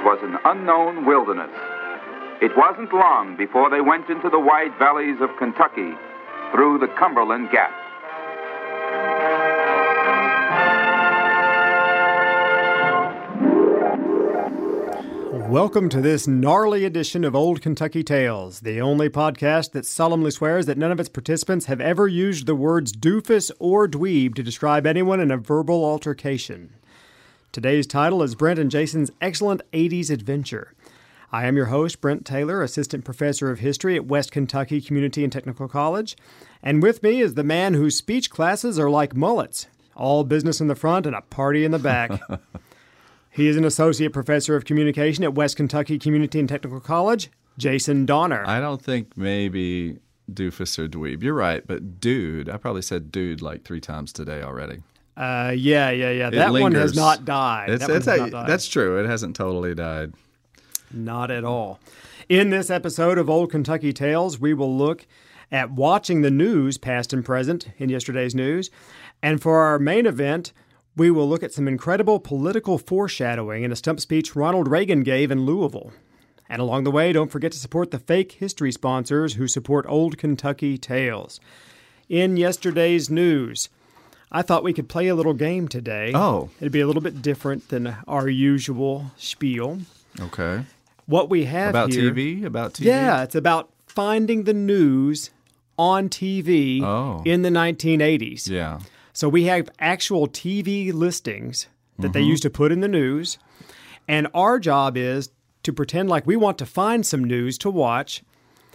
was an unknown wilderness. It wasn't long before they went into the wide valleys of Kentucky through the Cumberland Gap. Welcome to this gnarly edition of Old Kentucky Tales, the only podcast that solemnly swears that none of its participants have ever used the words doofus or dweeb to describe anyone in a verbal altercation. Today's title is Brent and Jason's Excellent 80s Adventure. I am your host, Brent Taylor, Assistant Professor of History at West Kentucky Community and Technical College, and with me is the man whose speech classes are like mullets, all business in the front and a party in the back. He is an Associate Professor of Communication at West Kentucky Community and Technical College, Jason Donner. I don't think maybe doofus or dweeb. You're right, but dude. I probably said dude like 3 times today already. Yeah. That one has not died. That's true. It hasn't totally died. Not at all. In this episode of Old Kentucky Tales, we will look at watching the news, past and present, in yesterday's news. And for our main event, we will look at some incredible political foreshadowing in a stump speech Ronald Reagan gave in Louisville. And along the way, don't forget to support the fake history sponsors who support Old Kentucky Tales. In yesterday's news, I thought we could play a little game today. Oh. It'd be a little bit different than our usual spiel. Okay. What we have About here... TV? About TV? Yeah, it's about finding the news on TV in the 1980s. Yeah. So we have actual TV listings that they used to put in the news, and our job is to pretend like we want to find some news to watch,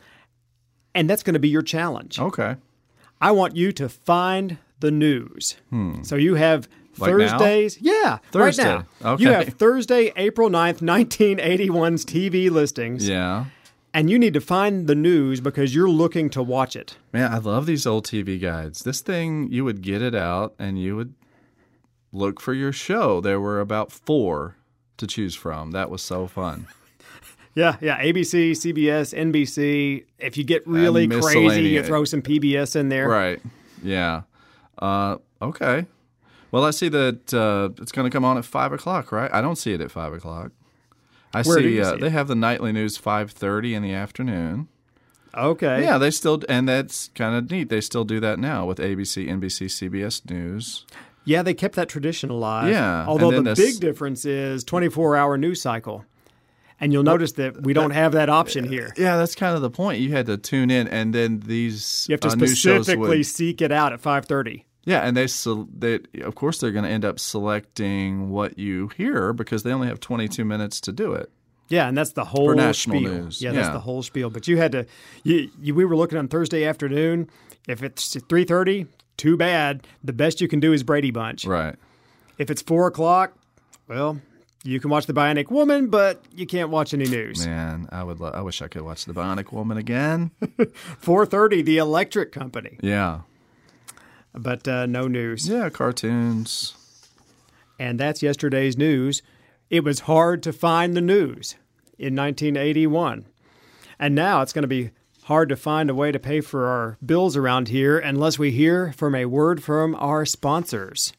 and that's going to be your challenge. Okay. I want you to find the news. So you have Like Thursdays. now? Yeah, Thursday. Right now. Okay. You have Thursday, April 9th, 1981's TV listings. Yeah. And you need to find the news because you're looking to watch it. Man, I love these old TV guides. This thing, you would get it out and you would look for your show. There were about 4 to choose from. That was so fun. Yeah. ABC, CBS, NBC. If you get really crazy, you throw some PBS in there. Right. Yeah. Okay. Well, I see that it's going to come on at 5 o'clock, right? I don't see it at 5 o'clock. Where do you see it? They have the nightly news 5:30 in the afternoon. Okay. Yeah, they still, and that's kind of neat. They still do that now with ABC, NBC, CBS News. Yeah, they kept that tradition alive. Yeah. Although the big difference is 24-hour news cycle. And you'll notice that we don't have that option here. Yeah, that's kind of the point. You had to tune in, and then these you have to news shows specifically seek it out at 5:30. Yeah, and they of course they're going to end up selecting what you hear because they only have 22 minutes to do it. Yeah, and that's the whole for national spiel. news. Yeah, that's the whole spiel. But you had to. We were looking on Thursday afternoon. If it's 3:30, too bad. The best you can do is Brady Bunch. Right. If it's 4 o'clock, well, you can watch The Bionic Woman, but you can't watch any news. Man, I wish I could watch The Bionic Woman again. 4:30, The Electric Company. Yeah. But no news. Yeah, cartoons. And that's yesterday's news. It was hard to find the news in 1981. And now it's going to be hard to find a way to pay for our bills around here unless we hear from a word from our sponsors.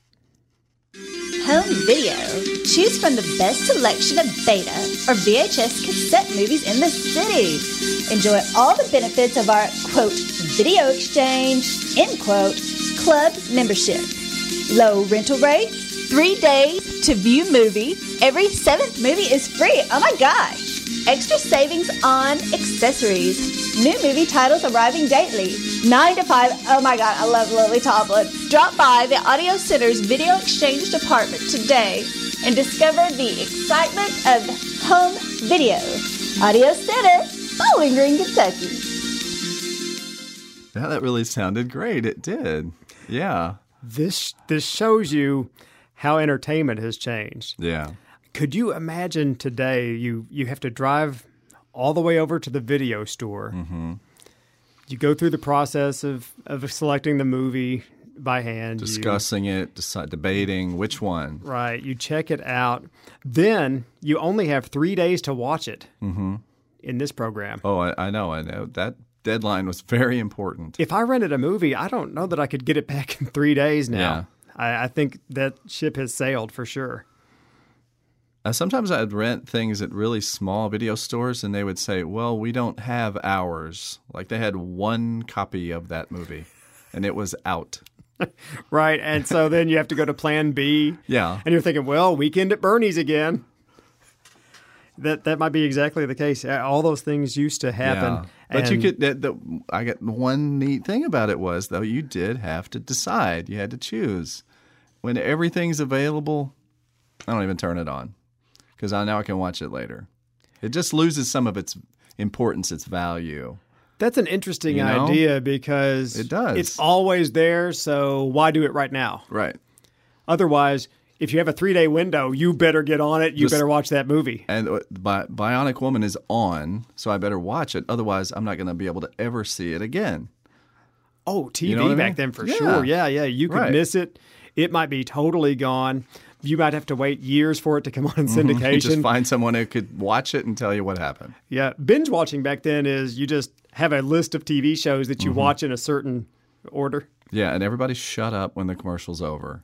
Home Video. Choose from the best selection of beta or VHS cassette movies in the city. Enjoy all the benefits of our, quote, video exchange, end quote, club membership. Low rental rate, 3 days to view movie. Every 7th movie is free. Oh my gosh. Extra savings on accessories. New movie titles arriving daily. 9 to 5. Oh my God, I love Lily Tomlin. Drop by the Audio Center's Video Exchange Department today and discover the excitement of home video. Audio Center, Bowling Green, Kentucky. Yeah, that really sounded great. It did. Yeah. This shows you how entertainment has changed. Yeah. Could you imagine today you have to drive all the way over to the video store. Mm-hmm. You go through the process of selecting the movie by hand. Discussing it, debating which one. Right. You check it out. Then you only have 3 days to watch it in this program. Oh, I know. That deadline was very important. If I rented a movie, I don't know that I could get it back in 3 days now. Yeah. I think that ship has sailed for sure. Sometimes I'd rent things at really small video stores, and they would say, well, we don't have ours. Like they had one copy of that movie, and it was out. Right, and so then you have to go to Plan B. Yeah. And you're thinking, well, Weekend at Bernie's again. That might be exactly the case. All those things used to happen. Yeah. But you could. I got one neat thing about it was, though, you did have to decide. You had to choose. When everything's available, I don't even turn it on because I can watch it later. It just loses some of its importance, its value. That's an interesting idea because it does. It's always there, so why do it right now? Right. Otherwise, if you have a 3-day window, you better get on it. You better watch that movie. And Bionic Woman is on, so I better watch it. Otherwise, I'm not going to be able to ever see it again. Oh, TV You know what I back mean? then for Yeah. sure. Yeah. You could miss it. It might be totally gone. You might have to wait years for it to come on in syndication. Just find someone who could watch it and tell you what happened. Yeah. Binge watching back then is you just have a list of TV shows that you watch in a certain order. Yeah, and everybody shut up when the commercial's over.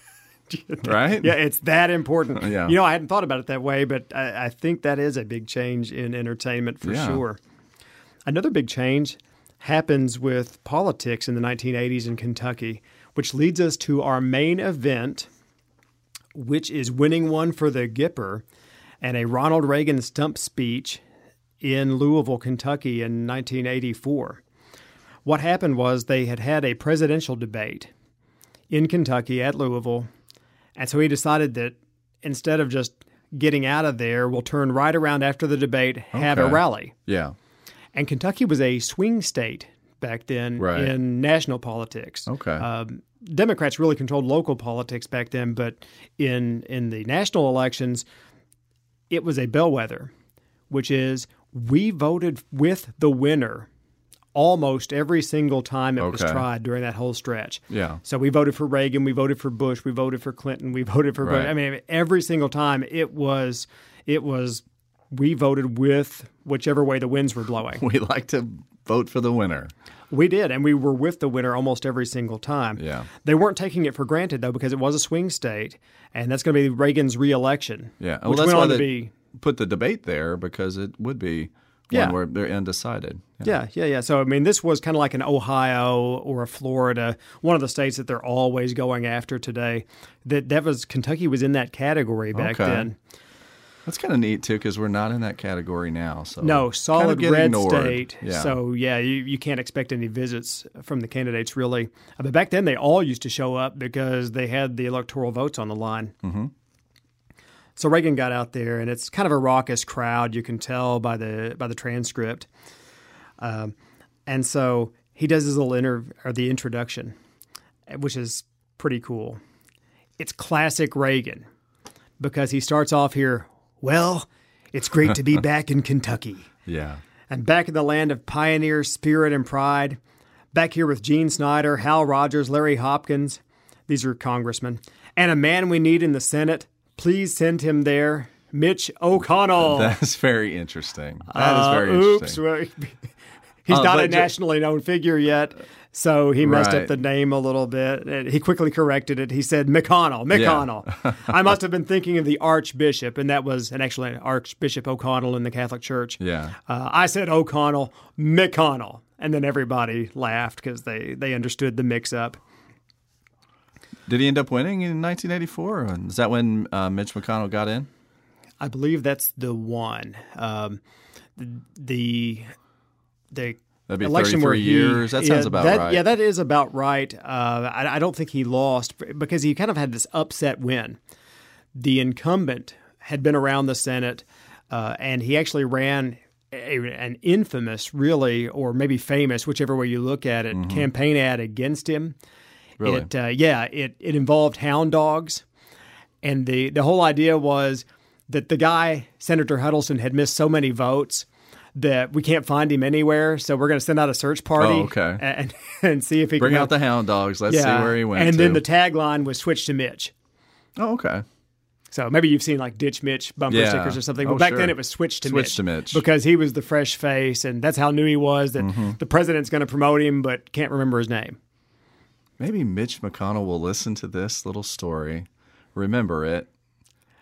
Right? Yeah, it's that important. Yeah. I hadn't thought about it that way, but I think that is a big change in entertainment for sure. Another big change happens with politics in the 1980s in Kentucky, which leads us to our main event, which is winning one for the Gipper and a Ronald Reagan stump speech in Louisville, Kentucky in 1984. What happened was they had a presidential debate in Kentucky at Louisville, and so he decided that instead of just getting out of there, we'll turn right around after the debate, have a rally. Yeah. And Kentucky was a swing state back then in national politics. Okay. Democrats really controlled local politics back then, but in the national elections, it was a bellwether, which is we voted with the winner almost every single time it was tried during that whole stretch. Yeah. So we voted for Reagan, we voted for Bush, we voted for Clinton, we voted for Bush. I mean, every single time it was we voted with whichever way the winds were blowing. We like to vote for the winner. We did, and we were with the winner almost every single time. Yeah. They weren't taking it for granted, though, because it was a swing state, and that's going to be Reagan's re-election. Yeah. Which that's went why on to they be put the debate there, because it would be one where they're undecided. Yeah. So, I mean, this was kind of like an Ohio or a Florida, one of the states that they're always going after today. That was Kentucky was in that category back then. That's kind of neat, too, because we're not in that category now. So no, solid red ignored. state. Yeah. So, you can't expect any visits from the candidates, really. But back then, they all used to show up because they had the electoral votes on the line. Mm-hmm. So Reagan got out there, and it's kind of a raucous crowd. You can tell by the transcript. And so he does his little the introduction, which is pretty cool. It's classic Reagan because he starts off here, well, it's great to be back in Kentucky. Yeah. And back in the land of pioneer spirit and pride. Back here with Gene Snyder, Hal Rogers, Larry Hopkins. These are congressmen. And a man we need in the Senate. Please send him there, Mitch O'Connell. That's very interesting. That is very interesting. Oops. He's not a nationally known figure yet, so he messed up the name a little bit. He quickly corrected it. He said McConnell. Yeah. I must have been thinking of the Archbishop, and that was actually Archbishop O'Connell in the Catholic Church. Yeah. I said O'Connell, McConnell, and then everybody laughed because they understood the mix-up. Did he end up winning in 1984? Is that when Mitch McConnell got in? I believe that's the one. The That'd be election 33 years. That sounds about right. Yeah, that is about right. I don't think he lost because he kind of had this upset win. The incumbent had been around the Senate, and he actually ran an infamous, really, or maybe famous, whichever way you look at it, campaign ad against him. Really? It involved hound dogs, and the whole idea was that the guy, Senator Huddleston, had missed so many votes that we can't find him anywhere, so we're going to send out a search party and see if he bring can out the hound dogs. Let's see where he went. And then the tagline was "Switch to Mitch." Oh, okay. So maybe you've seen like "Ditch Mitch" bumper stickers or something. Well, back then it was "Switch to Mitch" because he was the fresh face, and that's how new he was. That the president's going to promote him, but can't remember his name. Maybe Mitch McConnell will listen to this little story, remember it,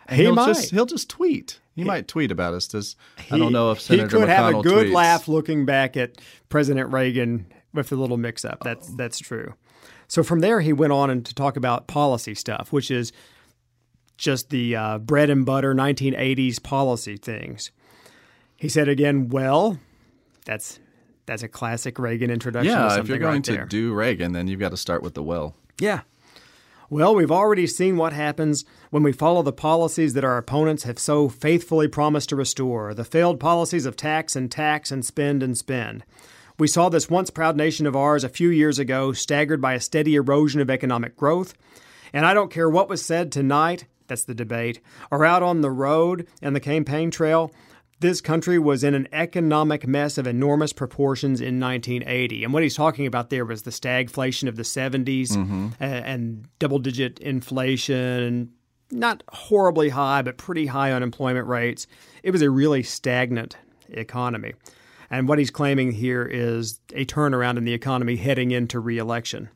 And he'll just tweet. He might tweet about us. I don't know if Senator McConnell he could have a good tweets. laugh looking back at President Reagan with the little mix-up. That's true. So from there, he went on to talk about policy stuff, which is just the bread and butter 1980s policy things. He said again, well, that's a classic Reagan introduction. Yeah, if you're going to do Reagan, then you've got to start with the well. Yeah. Well, we've already seen what happens when we follow the policies that our opponents have so faithfully promised to restore, the failed policies of tax and spend and spend. We saw this once proud nation of ours a few years ago staggered by a steady erosion of economic growth. And I don't care what was said tonight, that's the debate, or out on the road and the campaign trail, this country was in an economic mess of enormous proportions in 1980. And what he's talking about there was the stagflation of the 70s and double-digit inflation, not horribly high, but pretty high unemployment rates. It was a really stagnant economy. And what he's claiming here is a turnaround in the economy heading into re-election.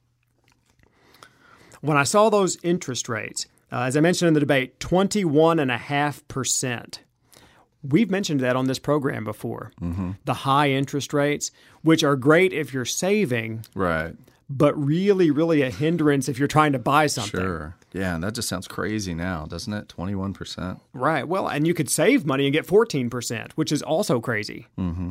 When I saw those interest rates, as I mentioned in the debate, 21.5%. We've mentioned that on this program before. The high interest rates, which are great if you're saving, right, but really, really a hindrance if you're trying to buy something. Sure. Yeah, and that just sounds crazy now, doesn't it? 21%. Right. Well, and you could save money and get 14%, which is also crazy.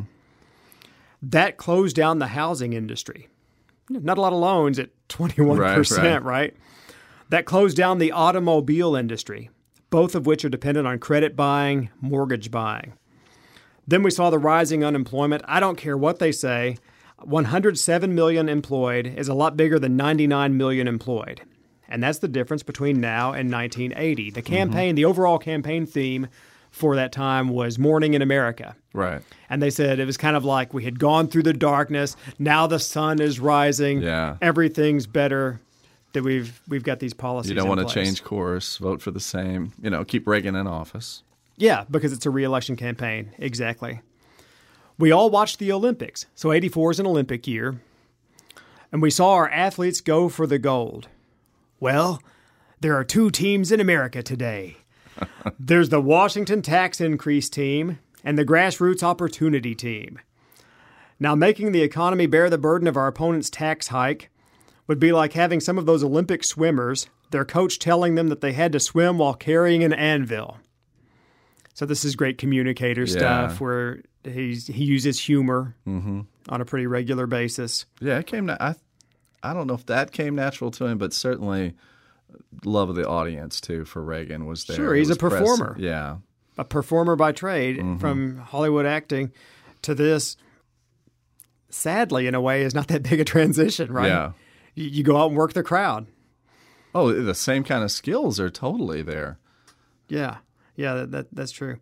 That closed down the housing industry. Not a lot of loans at 21%, right? That closed down the automobile industry, both of which are dependent on credit buying, mortgage buying. Then we saw the rising unemployment. I don't care what they say. 107 million employed is a lot bigger than 99 million employed. And that's the difference between now and 1980. The campaign, the overall campaign theme for that time was Morning in America. Right. And they said it was kind of like we had gone through the darkness. Now the sun is rising. Yeah. Everything's better. That we've got these policies. You don't want to place. change course, vote for the same, keep Reagan in office. Yeah, because it's a re-election campaign. Exactly. We all watched the Olympics. So 84 is an Olympic year. And we saw our athletes go for the gold. Well, there are two teams in America today. There's the Washington Tax Increase team and the Grassroots Opportunity team. Now, making the economy bear the burden of our opponent's tax hike would be like having some of those Olympic swimmers, their coach telling them that they had to swim while carrying an anvil. So this is great communicator stuff where he uses humor on a pretty regular basis. Yeah, it came. I don't know if that came natural to him, but certainly love of the audience too for Reagan was there. Sure, he's a performer. Yeah, a performer by trade from Hollywood acting to this. Sadly, in a way, is not that big a transition, right? Yeah. You go out and work the crowd. Oh, the same kind of skills are totally there. Yeah, that's true.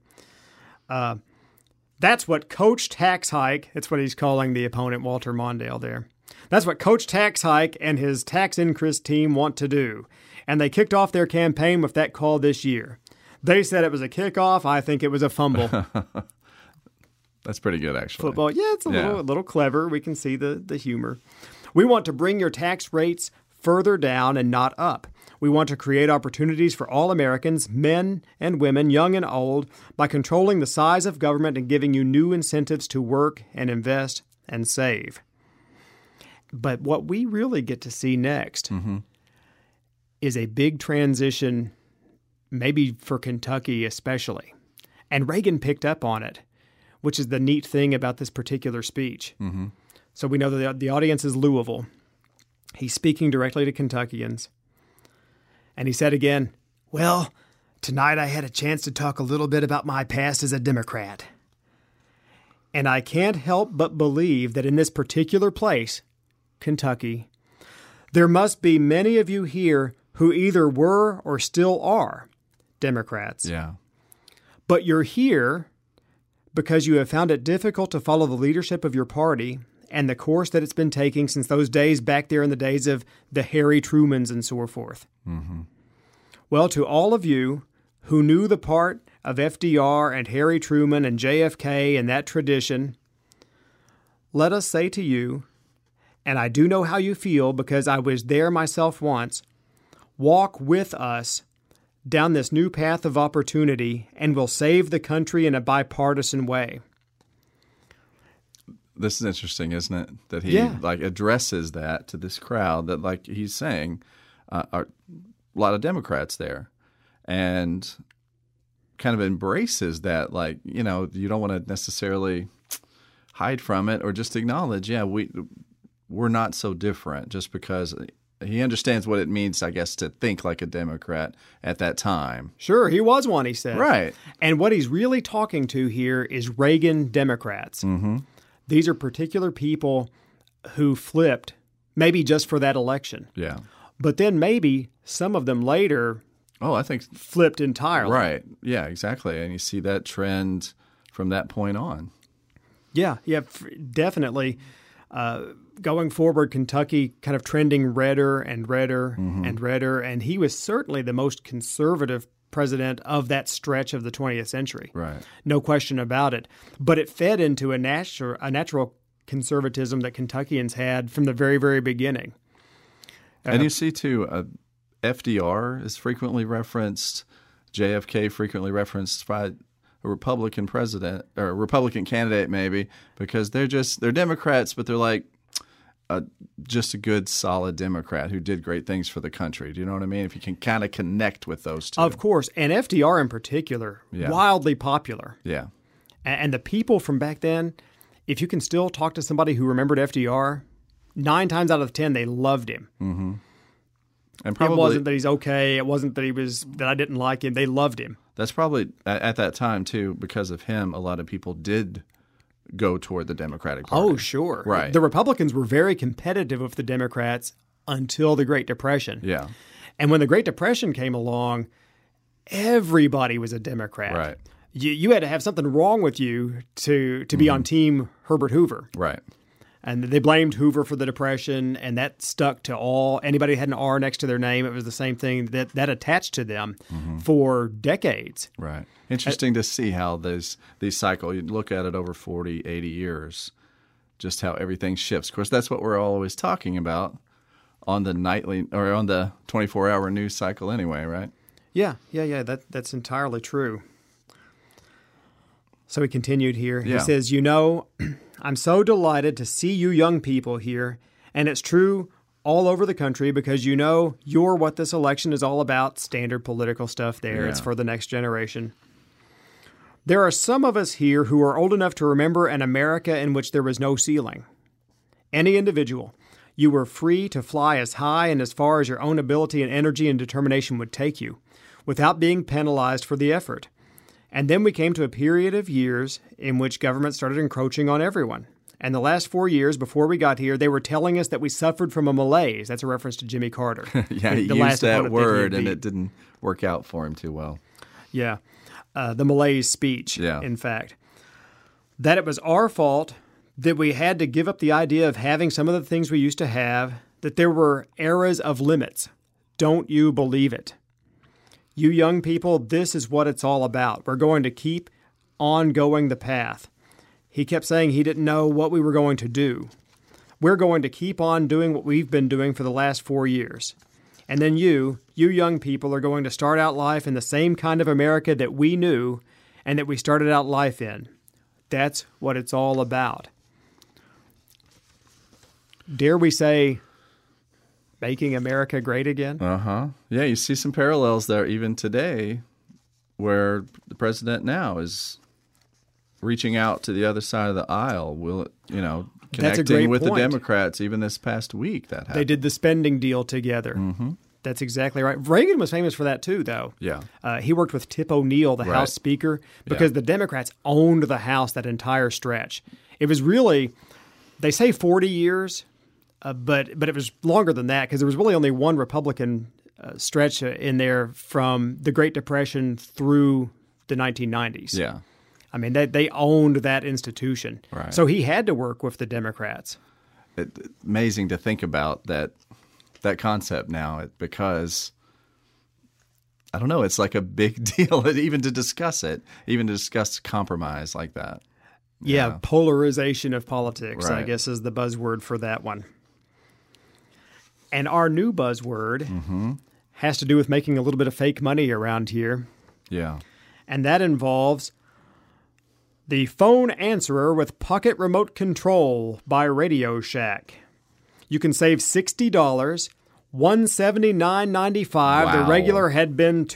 That's what Coach Tax Hike, that's what he's calling the opponent, Walter Mondale there. That's what Coach Tax Hike and his tax increase team want to do. And they kicked off their campaign with that call this year. They said it was a kickoff. I think it was a fumble. That's pretty good, actually. Football, it's a little clever. We can see the humor. We want to bring your tax rates further down and not up. We want to create opportunities for all Americans, men and women, young and old, by controlling the size of government and giving you new incentives to work and invest and save. But what we really get to see next is a big transition, maybe for Kentucky especially. And Reagan picked up on it, which is the neat thing about this particular speech. So we know that the audience is Louisville. He's speaking directly to Kentuckians. And he said again, well, tonight I had a chance to talk a little bit about my past as a Democrat. And I can't help but believe that in this particular place, Kentucky, there must be many of you here who either were or still are Democrats. Yeah. But you're here because you have found it difficult to follow the leadership of your party and the course that it's been taking since those days back there in the days of the Harry Trumans and so forth. Well, to all of you who knew the part of FDR and Harry Truman and JFK and that tradition, let us say to you, and I do know how you feel because I was there myself once, walk with us, down this new path of opportunity and will save the country in a bipartisan way. This is interesting, isn't it? That he addresses that to this crowd that, like he's saying, are a lot of Democrats there, and kind of embraces that, like, you don't want to necessarily hide from it or just acknowledge, we're not so different, just because he understands what it means, I guess, to think like a Democrat at that time. Sure, he was one, he said. Right. And what he's really talking to here is Reagan Democrats. Mm-hmm. These are particular people who flipped, maybe just for that election. Yeah. But then maybe some of them later I think flipped entirely. Right. Yeah, exactly. And you see that trend from that point on. Yeah, definitely. Going forward, Kentucky kind of trending redder and redder and redder. And he was certainly the most conservative president of that stretch of the 20th century. Right. No question about it. But it fed into a natural conservatism that Kentuckians had from the very, very beginning. And you see, too, FDR is frequently referenced, JFK frequently referenced by a Republican president, or a Republican candidate maybe, because they're Democrats, but they're like just a good, solid Democrat who did great things for the country. Do you know what I mean? If you can kind of connect with those two. Of course. And FDR in particular, wildly popular. Yeah. And the people from back then, if you can still talk to somebody who remembered FDR, 9 times out of 10, they loved him. Mm-hmm. And probably, it wasn't that he's okay. It wasn't that I didn't like him. They loved him. That's probably, at that time, too, because of him, a lot of people did go toward the Democratic Party. Oh, sure. Right. The Republicans were very competitive with the Democrats until the Great Depression. Yeah. And when the Great Depression came along, everybody was a Democrat. Right. You had to have something wrong with you to be on Team Herbert Hoover. Right. And they blamed Hoover for the Depression, and that stuck to anybody who had an R next to their name. It was the same thing that attached to them for decades. Right. Interesting to see how these cycle. You look at it over 40, 80 years, just how everything shifts. Of course, that's what we're always talking about on the nightly or on the 24-hour news cycle anyway, right? Yeah. That's entirely true. So he continued here. Yeah. He says, I'm so delighted to see you young people here, and it's true all over the country because you're what this election is all about, standard political stuff there. Yeah. It's for the next generation. There are some of us here who are old enough to remember an America in which there was no ceiling. Any individual, you were free to fly as high and as far as your own ability and energy and determination would take you, without being penalized for the effort. And then we came to a period of years in which government started encroaching on everyone. And the last 4 years before we got here, they were telling us that we suffered from a malaise. That's a reference to Jimmy Carter. Yeah, he used that word, and it didn't work out for him too well. Yeah, the malaise speech, in fact. That it was our fault, that we had to give up the idea of having some of the things we used to have, that there were eras of limits. Don't you believe it? You young people, this is what it's all about. We're going to keep on going the path. He kept saying he didn't know what we were going to do. We're going to keep on doing what we've been doing for the last 4 years. And then you young people are going to start out life in the same kind of America that we knew and that we started out life in. That's what it's all about. Dare we say, making America great again? Uh-huh. Yeah, you see some parallels there even today where the president now is reaching out to the other side of the aisle, connecting with the Democrats even this past week. That happened. They did the spending deal together. Mm-hmm. That's exactly right. Reagan was famous for that too, though. Yeah. He worked with Tip O'Neill, the House Speaker, because the Democrats owned the House that entire stretch. It was really, they say 40 years, but it was longer than that because there was really only one Republican stretch in there from the Great Depression through the 1990s. Yeah. I mean, they owned that institution. Right. So he had to work with the Democrats. It's amazing to think about that concept now because, I don't know, it's like a big deal even to discuss it, even to discuss compromise like that. Yeah, polarization of politics, Right. I guess, is the buzzword for that one. And our new buzzword has to do with making a little bit of fake money around here. Yeah. And that involves the phone answerer with pocket remote control by Radio Shack. You can save $60, $179.95. Wow. The regular had been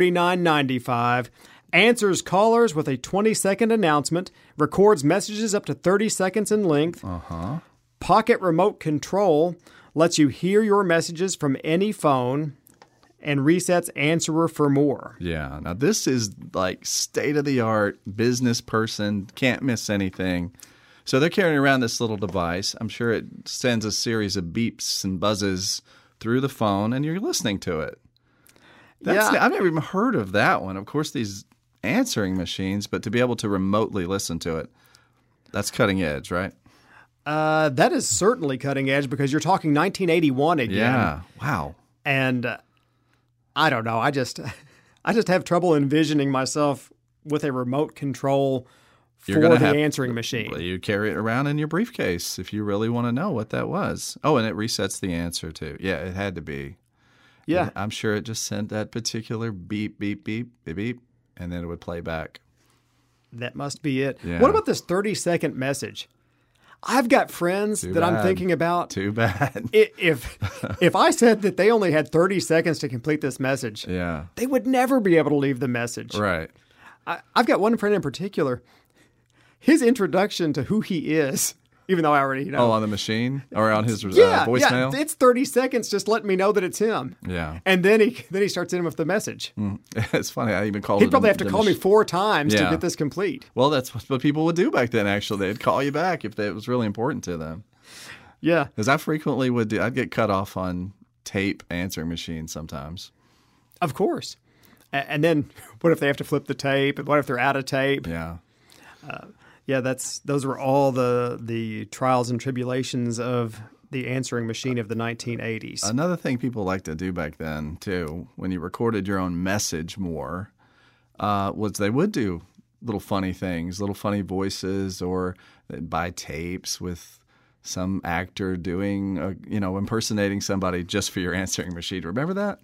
$239.95. Answers callers with a 20-second announcement. Records messages up to 30 seconds in length. Uh-huh. Pocket remote control lets you hear your messages from any phone and resets answerer for more. Yeah. Now, this is like state-of-the-art business person. Can't miss anything. So they're carrying around this little device. I'm sure it sends a series of beeps and buzzes through the phone, and you're listening to it. I've never even heard of that one. Of course, these answering machines, but to be able to remotely listen to it, that's cutting edge, right? That is certainly cutting edge because you're talking 1981 again. Yeah. Wow. And I don't know. I just have trouble envisioning myself with a remote control for the answering machine. Well, you carry it around in your briefcase if you really want to know what that was. Oh, and it resets the answer too. Yeah, it had to be. Yeah. I'm sure it just sent that particular beep, beep, beep, beep, beep, and then it would play back. That must be it. Yeah. What about this 30-second message? I've got friends I'm thinking about. Too bad. If I said that they only had 30 seconds to complete this message, Yeah. they would never be able to leave the message. Right. I've got one friend in particular. His introduction to who he is, even though I already know. Oh, on the machine or on his voicemail? voicemail? It's 30 seconds just letting me know that it's him. Yeah. And then he starts in with the message. It's funny. I even called it. He'd probably have to call me 4 times to Yeah. get this complete. Well, that's what people would do back then, actually. They'd call you back if it was really important to them. Yeah. Because I frequently would I'd get cut off on tape answering machines sometimes. Of course. And then what if they have to flip the tape? What if they're out of tape? Yeah. Yeah, those were all the trials and tribulations of the answering machine of the 1980s. Another thing people liked to do back then, too, when you recorded your own message more, was they would do little funny things, little funny voices, or they'd buy tapes with some actor doing, impersonating somebody just for your answering machine. Remember that?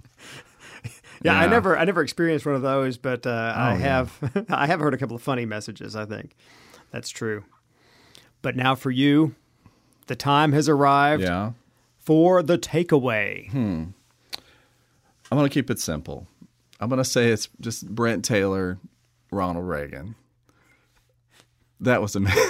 Yeah, I never experienced one of those, but I have heard a couple of funny messages, I think. That's true. But now for you, the time has arrived for the takeaway. I'm going to keep it simple. I'm going to say it's just Brent Taylor, Ronald Reagan. That was amazing.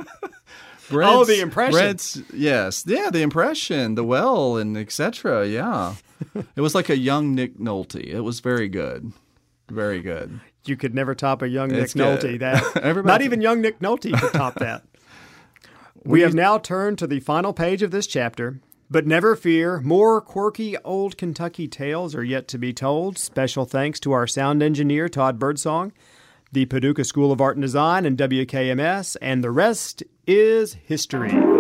The impression. Yes. Yeah, the impression, the well, and etc. Yeah. It was like a young Nick Nolte. It was very good. Very good. You could never top a young It's Nick good. Nolte. Not even young Nick Nolte could top that. We have now turned to the final page of this chapter, but never fear, more quirky old Kentucky tales are yet to be told. Special thanks to our sound engineer, Todd Birdsong, the Paducah School of Art and Design, and WKMS, and the rest is history.